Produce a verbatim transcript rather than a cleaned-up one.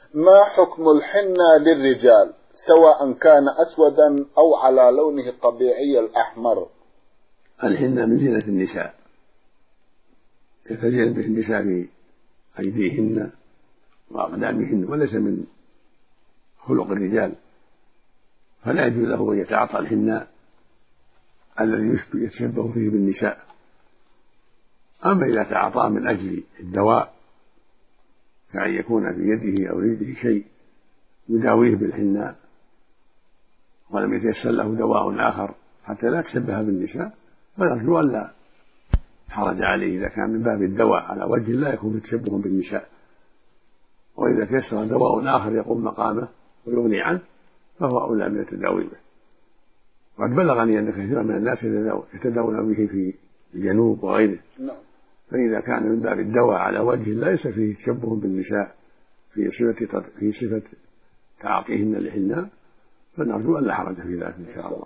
ما حكم الحنة للرجال سواء كان أسودا أو على لونه الطبيعي الأحمر؟ الحنة من زينة النساء، يتزين به النساء في أيديهن وأقدامهن، وليس من خلق الرجال، فلا يجوز له أن يتعاطى الحناء الذي يتشبه فيه بالنساء. أما إذا تعاطاه من أجل الدواء كأن يكون في يده أو رجله شيء يداويه بالحناء ولم يتيسر له دواء آخر حتى لا تشبه بالنساء، فنرجو أن لا حرج عليه إذا كان من باب الدواء على وجه لا يكون تشبه بالنساء. وإذا تيسر دواء آخر يقوم مقامه ويغني عنه فهو أولى من التداوي به. وقد بلغني أن كثيرا من الناس يتداولون به في الجنوب وغيره، فإذا كان من باب الدواء على وجه ليس فيه تشبه بالنساء في صفة في صفة تعاطيهن الحناء فنرجو أن لا حرج في ذلك إن شاء الله.